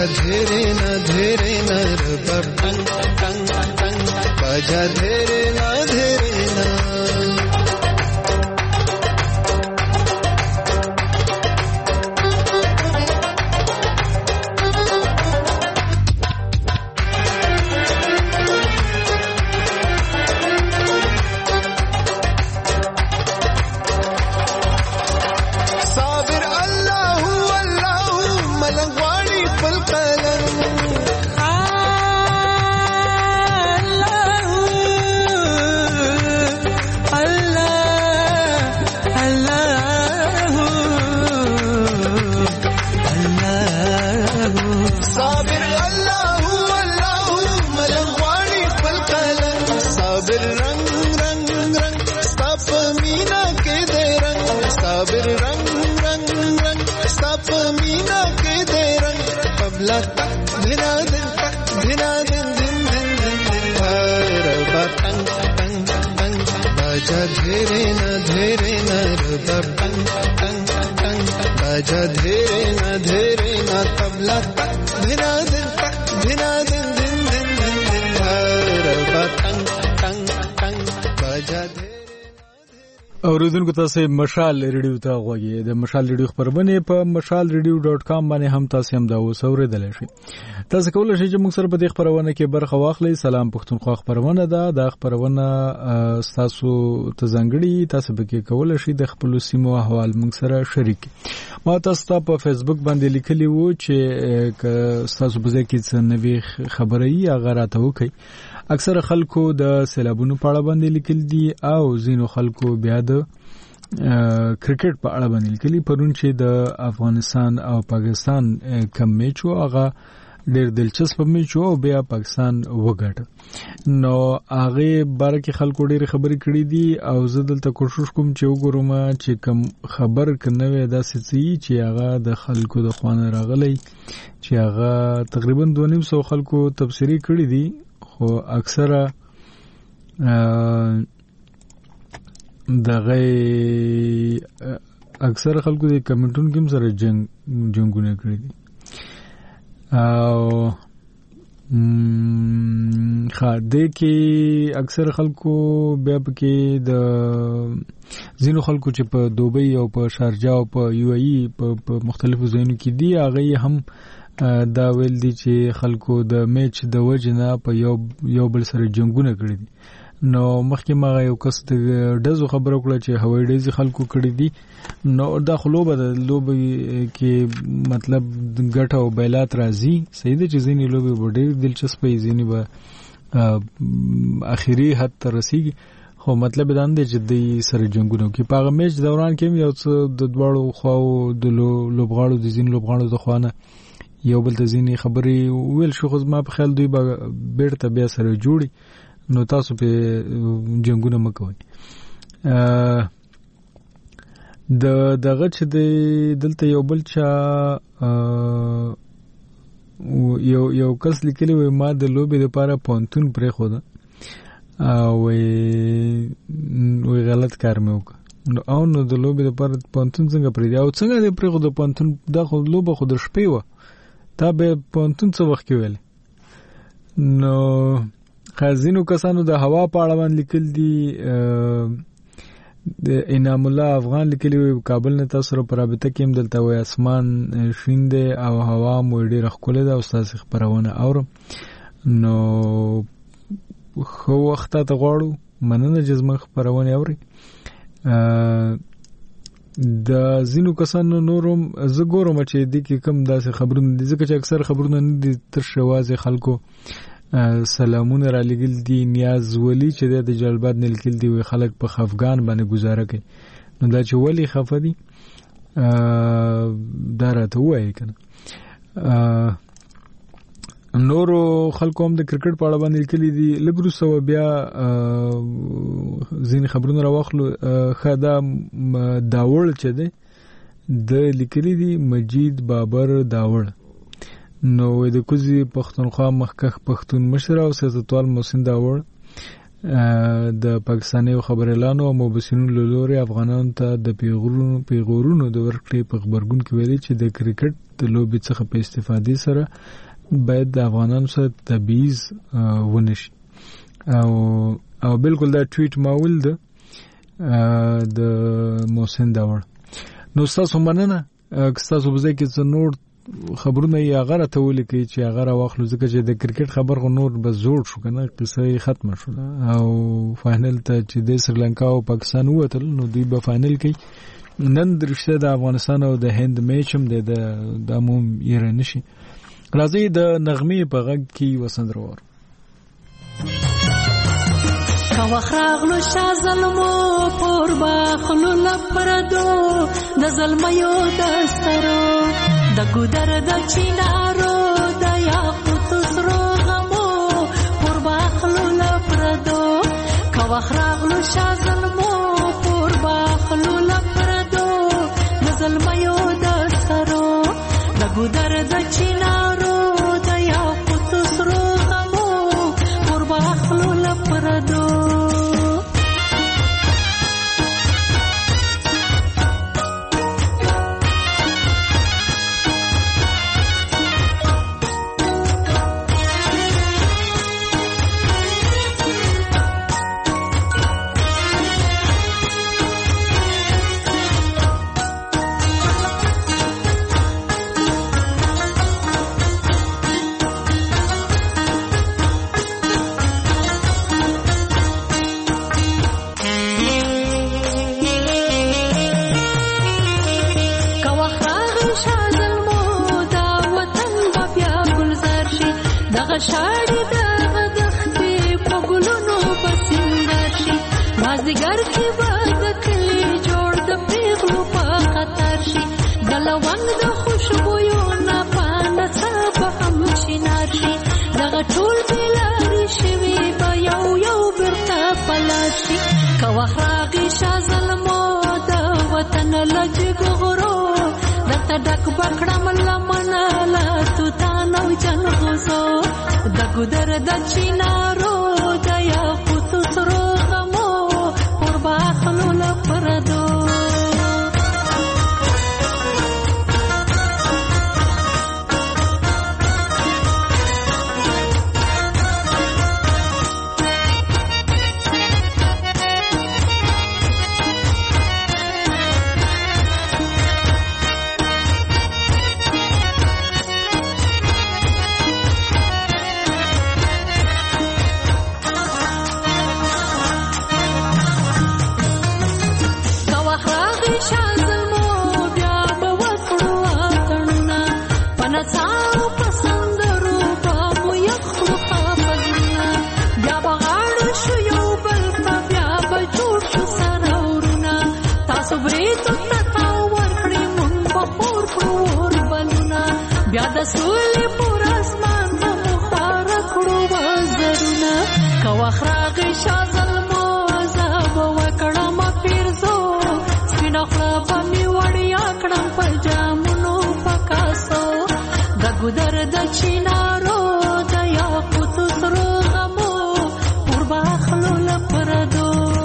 धेरे न रबा टंग टंग टंग बाजा धेरे न اوریدونکو تاسو مشال ریډیو ته غوږی د مشال ریډیو خبرونه په mashalradio.com باندې هم تاسو هم دا وسوریدل شي. تاسو کولای شئ چې موږ سره په دې خبرونه کې برخه واخلئ. سلام پښتونخوا خبرونه ده. دا خبرونه تاسو ته ځانګړي تاسو به کې کولای شئ د خپل سیمو احوال موږ سره شریک. ما تاسو په فیسبوک باندې لیکلی وو چې تاسو به ځکه چې نوې خبري هغه راته وکړي. اکثر خلکو د سیلابونو په اړه باندې لیکل دي او ځینو خلکو بیا د کرکټ په اړه باندې لیکلي. پرون چې د افغانستان او پاکستان کم میچ و هغه ډېر دلچسپ میچ و او بیا پاکستان وګټه. نو هغه باره کې خلکو ډېر خبرې کړې دي او زه دلته کوشش کوم چې وګورم چې کم خبر کنه داسې څه چې هغه د خلکو د خوانه راغلی چې هغه تقریبا 200 خلکو تفسیری کړې دي. خو اکثره دغه اکثر خلکو د کمنټونو کې سره جنگونه کړی دي او خاده کې اکثر خلکو بیا پکې د ځینو خلکو چې په دوبۍ او په شارجه او په یو ای په مختلفو ځایونو کې دي هغه هم دا ویل دي چې خلکو د میچ د وجنه په یو بل سره جنگونه کړی دي. نو مخکې ما یو کس د دزو خبرو کړه چې هوایي ډیزي خلکو کړی دي. نو دا خلوبه د لوبي کې مطلب ګټه او بیلات راځي. صحیح ده چې ځینې لوبي ډېر دلچسپې ځینې به اخیری حد ته رسیږي. خو مطلب دا نه چې د سره جنگونه کې په میچ دوران کې یو څه د دواړو خواو د لوبغاړو د ځین لوبغاړو د خوانه یو بل ته ځینې خبرې ویل شو. خو ما په خیال دوی به بیرته بیا سره جوړي. نو تاسو په جنگونه مکوئ. دغه چې دلته یو بل چا یو کس لیکلی وي ما د لوبې لپاره پونتون پرې خو ده او غلط کار مې وکړ. نو د لوبې لپاره پونتون څنګه پرې دی او څنګه دې پرې خو د پونتون دا خو لوبه خو د شپې وه تا به پونتون څه وخت کې ویل. نو خازینو کسانو د هوا په اړه باندې لیکل دي. د انعام الله افغان لیکلی وي کابل نه تاسو سره په رابطه کې هم دلته وي اسمان شین دی او هوا مو ډېره ښکلې ده او ستاسو خبرونه اورم. نو خو وخت ته غواړو مننه چې زموږ خبرونه اوري. د زینو کسانو نورم زه ګورم چې د کې کم داسې خبرونه دي ځکه چې اکثر خبرونه نه دي تر شوازه خلکو سلامونه را لګل دي. نیاز ولی چې د جلبات نه لیکل دي وي خلک په افغان باندې گزاره کوي. نو دا چې ولی خفه دي دا راته وایي کنه. نورو خلکو هم د کرکټ په اړه باندې لیکلي دي. لږ وروسته بیا ځینې خبرونه راواخلو. خدا داوړ چې دی د لیکلي دي مجید بابر داوړ. نو د کوزي پښتونخوا مخکخ پښتون مشر او سیاستوال محسن داوړ د پاکستاني خبريالانو او مبصرینو له لوري افغانانو ته د پیغورونو د ورکړې په خبرګون کې ویلي چې د کرکټ د لوبې څخه په استفادې سره باید د افغانانو سره تبعیض ونشي او بالکل دا ټویټ ماول د محسن داوړ. نو تاسو مننه تاسو به ځکه چې نور خبرونه یې هغه راته ولیکي چې هغه راوخلو ځکه چې د کرکټ خبر غو نور به زوړ شو کنه قصه یې ختمه شو او فائنل ته چې د سریلانکا او پاکستان ووتل نو دوی به فائنل کې نن درشته د افغانستان او د هند میچ هم د عموم یې نشي. راځي د نغمې په غږ کې وسندرور کاوخراغلو شا ظلمو پور باخلو لپردو د ظلمیو دسترو د ګودر د چینارو د یاقوت سرو غمو پور باخلو لپردو کاوخراغلو شا ظلمو پور باخلو لپردو د ظلمیو دسترو د ګودر د چینارو د یاقوت سرو غمو پور باخلو لپردو شاړې د دښتې په ګلونو پسندر شي مازدیګر کې به د کلي جوړ د پیغلو په خطر شي د لونګ د خوشبویو نه پانه څه به هم شینار شي دغه ټول بېلارې شوي به یو یو بیرته پلار شي که وخت راغی شا ظلمو د وطن له جګو غرو درته ډک به کړم لمنه له توتان او جنغوزو د ګودر د چینارو د یاقوت سرو غمو پر باخلو لپردو د سولې پر اسمان به مخاره کړو وزرونه که وخت راغی شا ظلمو زه به وکړم پیرزو سپینه خوله به مې وړیا کړم په جامونو په کاسو د ګودر د چینارو د یاقوت سرو غمو پر باخلو لپردو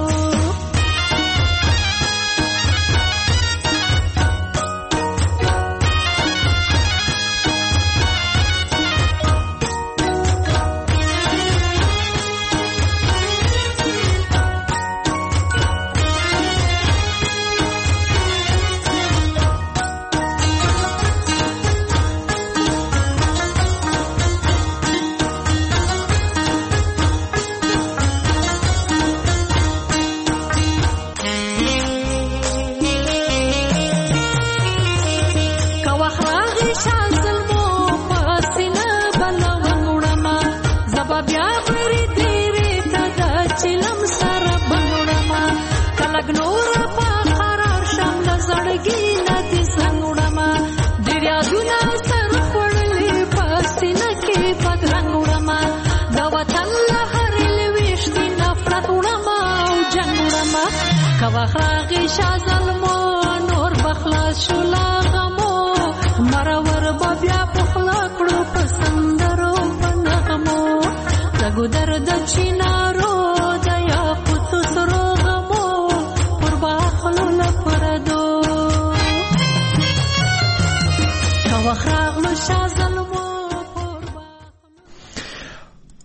کواخراغی شا ظلمو نور بخلاص شو لاغمو مرور بیا پخلا کړو پسندرو پنغمو د ګودر د چینارو د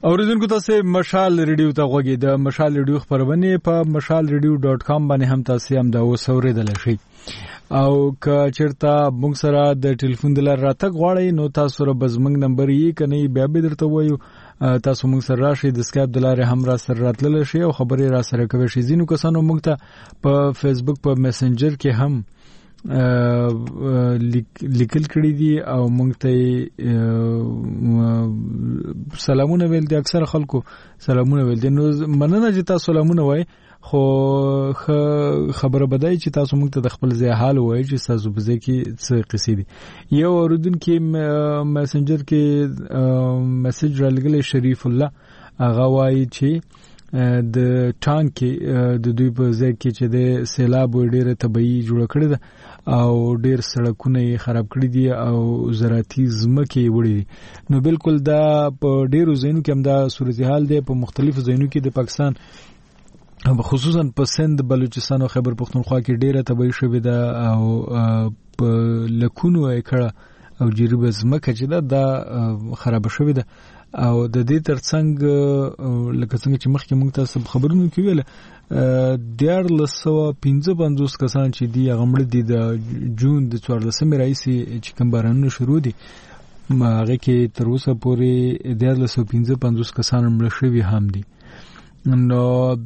اوریدونکو تاسو مشال ریډیو ته غوږی د مشال ریډیو خبرونه په mashalradio.com باندې هم تاسو هم دا وسوریدل شي او که چیرته موږ سره د ټلیفون د لار راتګ غواړئ نو تاسو را بزمنګ نمبر یې کني بیا به درته وایو تاسو موږ سره راشي د اسکایپ د لارې هم را سره راتلل شي او خبرې را سره کوي شي ځینو کسانو موږ ته په فیسبوک په میسنجر کې هم لیکل کړی دي او موږ ته سلامونه ویل دي اکثر خلکو سلامونه ویل دي نو مننه چې تاسو سلامونه وای خو خبره بدای چې تاسو موږ ته د خپل ځای حال وای چې تاسو په ځای کې څه قصې دي یو اوریدونکو میسنجر کې میسج را لګل شریف الله هغه وای چې د ټانک کې د دوی په ځای کې چې د سیلاب ډیره طبيعي جوړ کړی ده او ډیر سړکونه یې خراب کړی دي او زراعتي ځمکې وړي نو بالکل دا په ډیرو ځایونو کې هم دا صورتحال دی په مختلفو ځایونو کې د پاکستان خصوصا په سند بلوچستان او خیبر پختونخوا کې ډیره طبيعي شوې ده او په لکونو ایکړه او جریبه ځمکه چې دا خراب شوې ده او د دې ترڅنګ لکه څنګه چې مخکې موږ تاسو خبرونه کوي 1455 کسان چې دی غمړ دي د جون د 14 رئیسي چې کوم بارانونه شروع دي هغه کې تر اوسه پورې 1455 کسان مړ شوي هم دي نو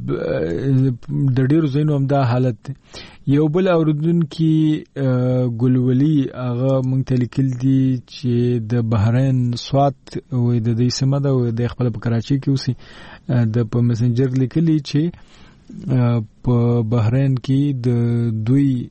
د ډیرو ځینو هم دا حالت دی یو بل اوردونکو ګلولي هغه مونږ ته لیکل دي چې د بحرین سوات وې د دې سیمه ده د خپل په کراچي کې اوسي د په میسنجر لیکلي چې په بحرین کې د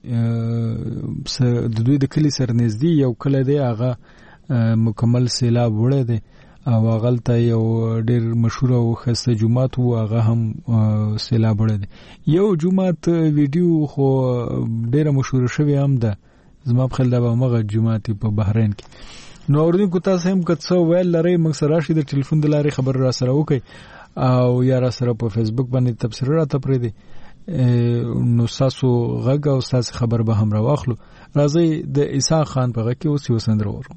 دوی د کلی سرنزدي یو کله دی هغه مکمل سیلاب وړه دی او غلطه یو ډیر مشهور او خسته جمعات و هغه هم سیلاب وړه دی یو جمعات ویډیو خو ډیره مشهور شوی هم ده زما په خیال دا به مغه جمعات په بحرین کې نو اوردونکو تاسو هم کڅو ویل لري موږ سره شي د ټلیفون د لارې خبر را سره وکي او یا را سره په فیسبوک باندې تبصره راته پرې دي نو تاسو غږ او تاسو خبر به هم راوخلو راځي د عیسی خان په غږ کې اوس یو سندره ورو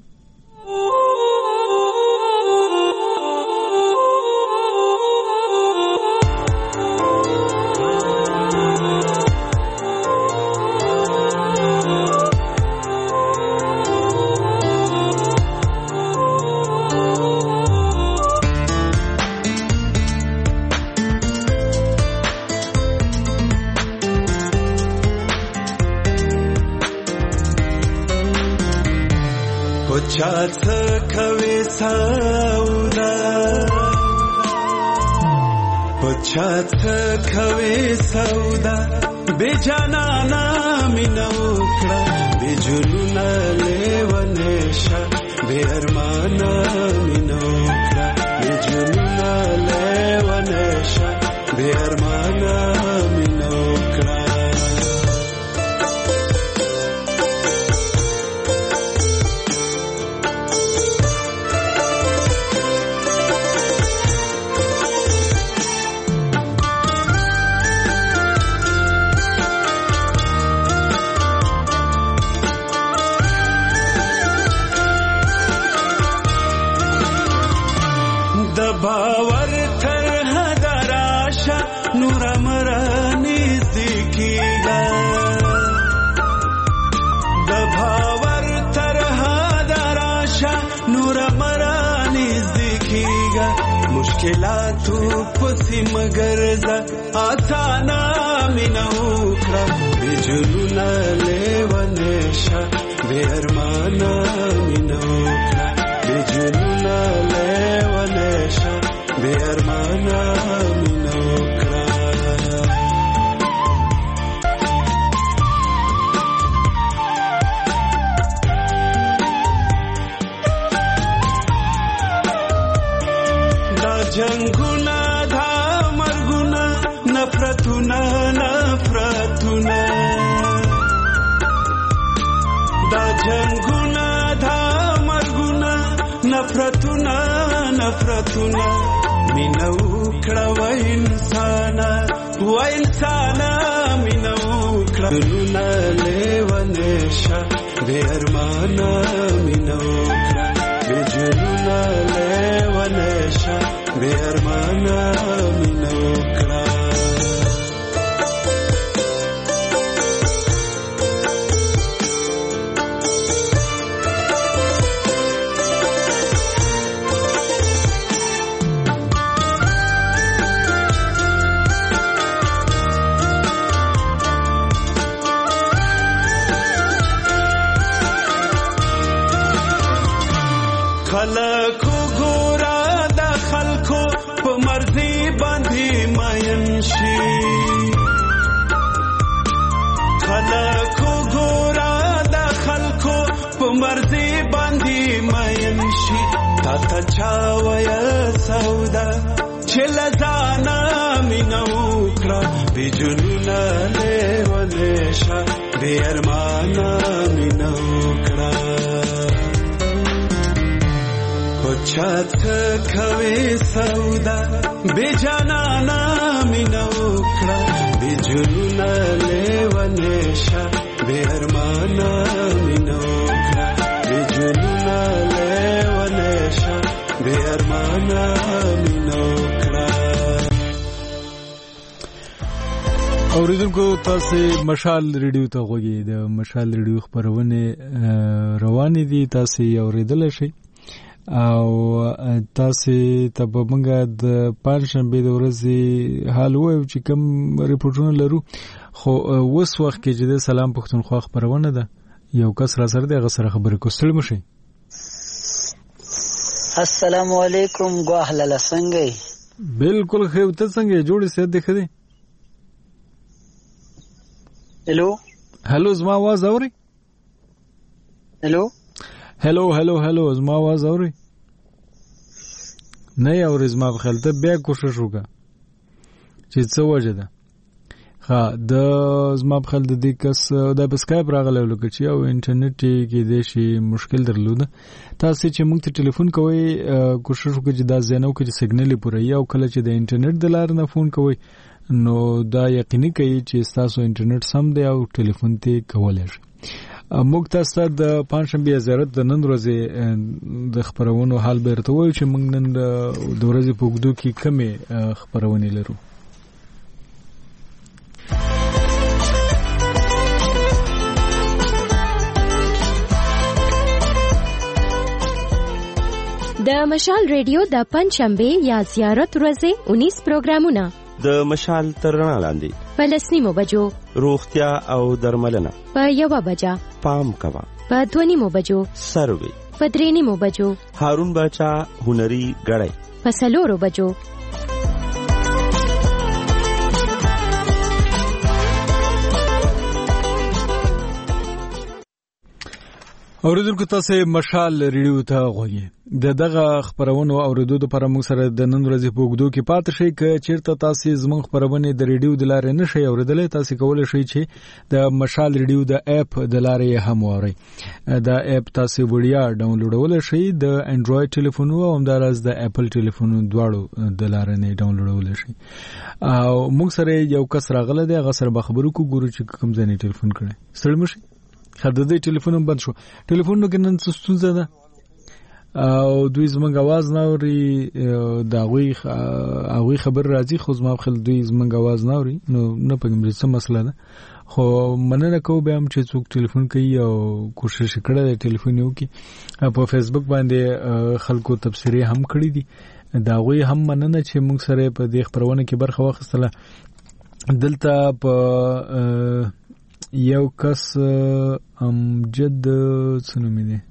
پچات کوي سودا پچات کوي سودا بے جانانا مینو کړه بے جنونا لیونشا بے ارمانا مینو کړه بے جنونا لیونشا بے ارمانا مینو کړه باور تر هدراشا نور مرانی زکیگا د باور تر هدراشا نور مرانی زکیگا مشکلاتو پسی مگرزا آسانا مینو کرا بجلونا لیونشا بے ارمانا مینو کرا بجلونا لیونشا بے ارمانا مینو کرا دا جنگونا دا مرگونا نفرتونا نفرتونا دا جنگونا دا مرگونا نفرتونا نفرتونا مینو کړه و انسانا مینو کړه نو لیونشا بے ارمانا مینو کړه بے جنونا لیونشا بے ارمانا مینه وکړه خلکو ګورا د خلکو په مرضی باندې ماین شي خلکو ګورا د خلکو په مرضی باندې ماین شي تا ته چا ویا سودا چې لزانا مینه وکړه بې جنونه لیونې شه بې ارمانه مینه وکړه چات کوي سودا بے جانانا مینه وکړه بے جنونه لیونې شه بے ارمانه مینه وکړه بے جنونه لیونې شه بے ارمانه مینه وکړه. اوریدونکو تاسو مشال ریډیو ته غوږی د مشال ریډیو خبرونه روانې دي تاسو اوریدل شئ او تاسو ته به موږ د پنځشنبه د ورځې حال وایو چې کوم ریپورتونه لرو خو اوس وخت کې چې د سلام پښتونخوا خبرونه ده یو کس را سره د غسر خبرې کوستل مشي. السلام علیکم ګوهله څنګه بالکل خو ته څنګه جوړې سید دخې هلو زما आवाज اوري هلو زما आवाज اوري نه اوري زما په خیال ته بیا کوشش وکړه چې څه وجه ده ها د زما په خیال د دې کس د اسکایپ راغلی لکه چې او انټرنیټ کې د شي مشکل درلوده تاسو چې موږ ته ټلیفون کوئ کوشش وکړئ چې دا زینو کې سیګنل پوره یو کله چې د انټرنیټ د لارې نه فون کوئ نو دا یقیني کوي چې تاسو انټرنیټ سم دی او ټلیفون ته کولای شئ. موږ تاسو د پنځشنبه زیارت د نن ورځې د خبرونو حال بیرته وایو چې موږ نن د ورځې په وګړو کې کمې خبرونه لرو. د مشال ریډیو د پنځشنبه یا زیارت ورځې 19 پروګرامونه د مشال ترنا لاندې فلسطینو بجو روغتیا او درملنه په 1 بجا پام کوا په 2 بجو سروي په 3 بجو هارون باچا هنري غړای په 4 بجو اوریدونکو تاسو مشال ریډیو ته غوږی د دغه خبرونو اوریدو لپاره موږ سره د نن ورځې په وګړو کې پاتې شئ ک چیرته تاسو زموږ خبرونه د ریډیو د لارې نشئ اوریدلای تاسو کولای شئ چې د مشال ریډیو د اپ د لارې هم واورئ. دا اپ تاسو وړیا ډاونلوډول شئ د انډراید ټلیفون او همدارس د اپل ټلیفون دواړو د لارې نه ډاونلوډول شئ. او موږ سره یو کس راغله دی هغه سره به خبرو کو ګورو چې کوم ځای ټلیفون کړي سړمشي خدای دې ټلیفون بند شو ټلیفون کې نن څه ستونزه ده او دوی زمونږ आवाज نه اوري دا غوي خبر راځي خو زما خپل دوی زمونږ आवाज نه اوري نو نه پګم څه مسله ده خو مننه کوم به هم چې څوک ټلیفون کوي او کوشش کړي ټلیفون یو کی په فیسبوک باندې خلکو تبصره هم کړی دي دا غوي هم مننه چې موږ سره په دې خبرونه کې برخه واخیستله. دلته په یو کس امجد څنومې دي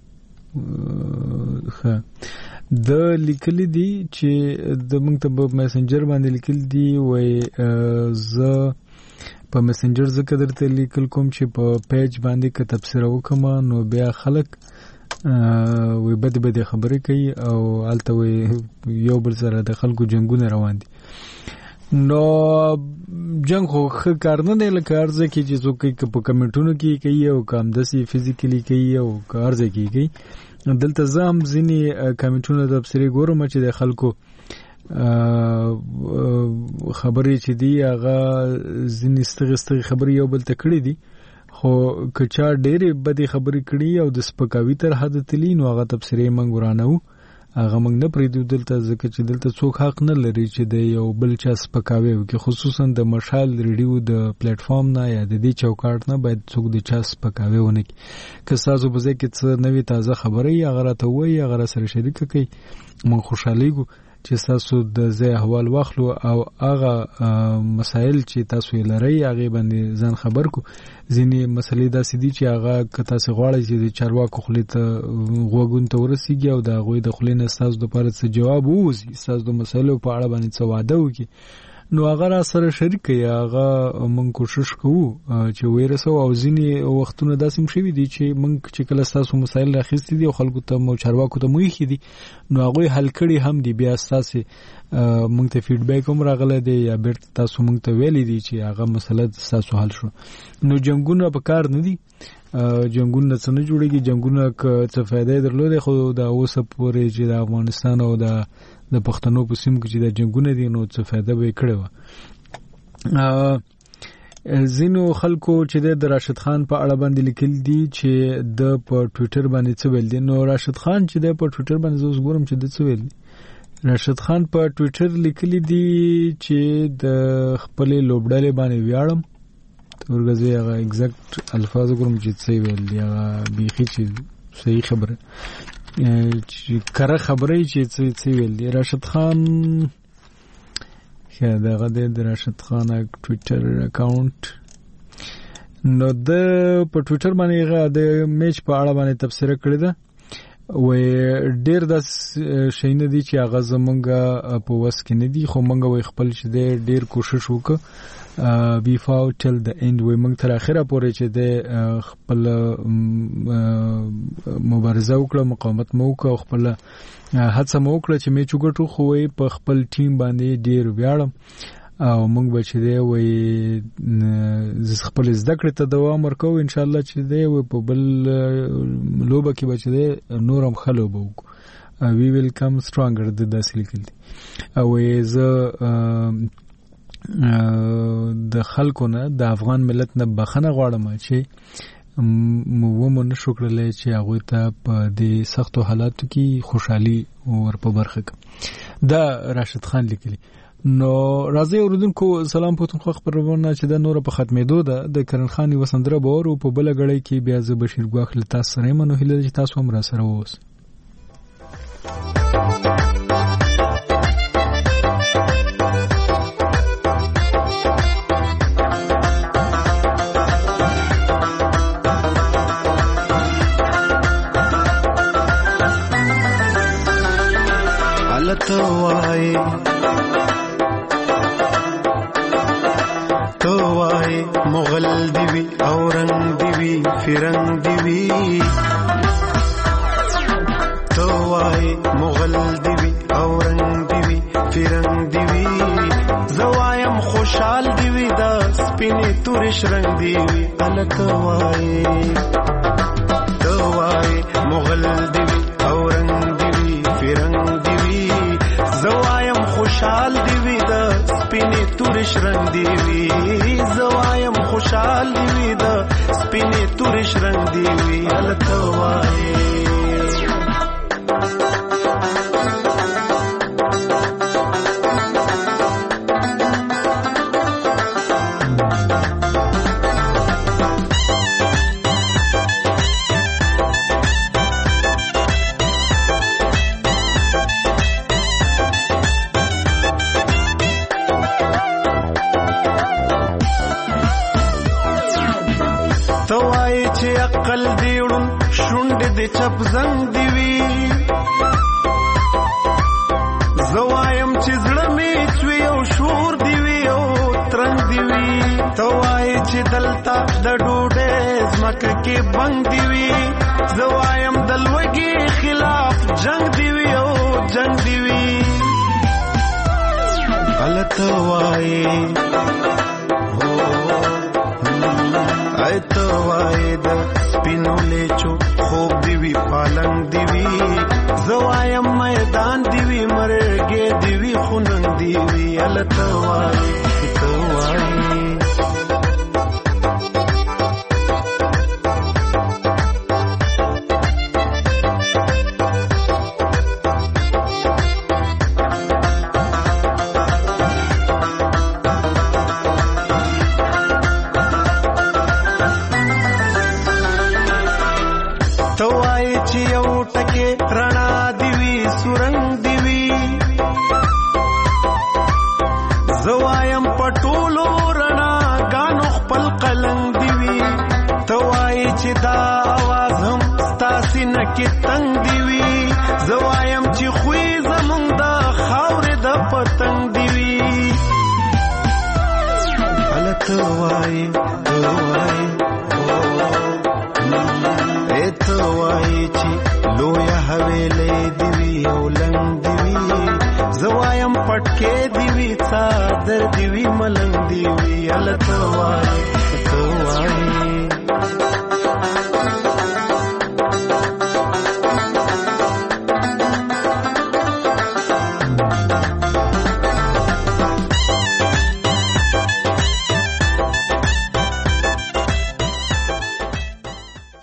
د لیکل دي چې د موږ ته په میسنجر باندې لیکل دي وای ز په میسنجر ذکر درته لیکل کوم چې په پیج باندې کې تبصره وکم نو بیا خلک وي بده خبرې کوي او الته وي یو بل سره د خلکو جنگونه روان دي نو جنگ خو کار نه لکه ارزه کې چې څوک په کمنټونو کې کوي او کم دسي فزیکلی کوي او کارځه کوي دلته زم ځینی کمنټونو د تفسیر ګورم چې د خلکو خبرې چې دی هغه ځینی ستغ خبرې یو بل تکړه دي خو کچا ډېرې بدې خبرې کړي او د سپکاوي تر حد تلی نو هغه تفسیر منګ ورانو هغه موږ نه پریږدو دلته، ځکه چې دلته څوک حق نه لري چې د یو بل چا سپکاوی وکړي، خصوصا د مشال ریډیو د پلیټ فارم نه یا د دې چوکاټ نه باید څوک د چا سپکاوی ونه کړي. که ستاسو په ځای کې څه نوې تازه خبره یې هغه راته ووایي، هغه راسره شریکه کړئ، موږ خوشحالیږو چې تاسو د ځای احوال واخلو او هغه مسایل چې تاسو یې لرئ هغې باندې ځان خبر کو. ځینې مسلې داسې دي چې هغه که تاسو غواړئ چې د چارواکو خولې ته غوږونو ته ورسیږي او د هغوی د خولې نه ستاسو دپاره څه جواب ووځي، ستاسو د مسایلو په اړه باندې څه واده وکړي، نو هغه راسره شریک کړئ. هغه موږ کوشش کوو چې ورسوو. او ځینې وختونه داسې هم شوي دي چې موږ چې کله ستاسو مسایل راخیستي دي او خلکو ته مو چارواکو ته مو ایښي دي، نو هغوی حل کړي هم دي، بیا ستاسې موږ ته فیډبیک هم راغلی دی یا بیرته تاسو موږ ته ویلی دي چې هغه مسله ستاسو حل شو. نو جنګونه په کار نه دي، جنګونه څه نه جوړېږي. جنګونه که څه فایده یې درلودی، خو د اوسه پورې چې د افغانستان او د پښتنو په سیمو کې چې د جنګونه دي نو څه فایده به یې کړې وه. ځینو خلکو چې د راشد خان په اړه باندې لیکل دي چې د په ټویټر باندې څه ویل دي. نو راشد خان چې د په ټویټر باندې زه اوس ګورم چې د څه ویل دي. راشد خان په ټویټر لیکلی دي چې د خپلې لوبډلې باندې ویاړم. ورګزې هغه اگزیکټ الفاظ ګورم چې څه ویل دي، هغه بیخي چې صحیح خبره چې کره خبره چې څه ویل دي. راشد خان دغه د راشد خان ټویټر اکاونټ، نو د په ټویټر باندې هغه د میچ په اړه باندې تبصره کړې ده. و ډیر د شینه دي چې هغه زمونږ په وس کې نه دي، خو مونږ وای خپل چې ډیر کوشش وکړو بی فاو ټل د اند، و مونږ تر اخره پورې چې د خپل مبارزه وکړه، مقاومت مو وکړه، خپل هڅه مو وکړه چې میچ وګټو. خو په خپل ټیم باندې ډیر ویاړم او موږ به چې دی وای خپل زده کړې ته دوام ورکوو ان شاء الله چې دی په بل لوبه کې به چې دی نور هم ښه لوبه وکړو. وی ویل کم سترانګر د داسې لیکل دي. او زه د خلکو نه د افغان ملت نه بخښنه غواړم چې مو نشو کړلی چې هغوی ته په دې سختو حالاتو کې خوشحالي ور په برخه کړم. دا راشد خان لیکلی. نو راځي اوردونکو سلام پښتونخوا خبرونه چې د نور په ختمېدو ده. د کرن خان یو سندره باور او په بل غړی کې بیا ز بشیر ګواخ له تاسو سره منو هله چې تاسو هم را سره ووس. توای مغل دیوی اورنگ دیوی فرنگ دیوی، توای مغل دیوی اورنگ دیوی فرنگ دیوی، زوایم خوشحال دیوی دا سپینی تورش رنگ دیوی. التوای توای مغل دیوی اورنگ دیوی فرنگ دیوی، زوایم خوشحال دیوی دا سپینی تورش رنگ دیوی، زوایم خوشحال دیوی دا سپینی تورش رنگ دیوی. التوای عقل دیوړم شونډې د چپ زنګ دیوي، زوایم چې زړه مې چوي او شور دیوي او ترنګ دیوي، توای چې دلته د ډوډۍ ځمکه کې بنګ دیوي، زوایم د لوږې خلاف جنگ دیوي او جنگ دیوي. التوای توای د سپینو لیچو خوب دیوی پالنګ دیوی، زوایم میدان دیوی مرګې دیوی خوننګ دیوی. التوای توای وای چې یو ټکي رڼا دی وی سورنګ دی وی زوایم پټولو رڼا غانو خپل قلنګ دی وی توای چې دا आवाज هم ستاسي نکي تنگ دی وی زوایم چې خوې زمونږ د خاورې د پتنګ دی وی الته وای توای توای چې لویا حویلې دی وی او لنګ دی وی زوایم پټکې دی وی څادر دی وی ملنګ دی وی الته وای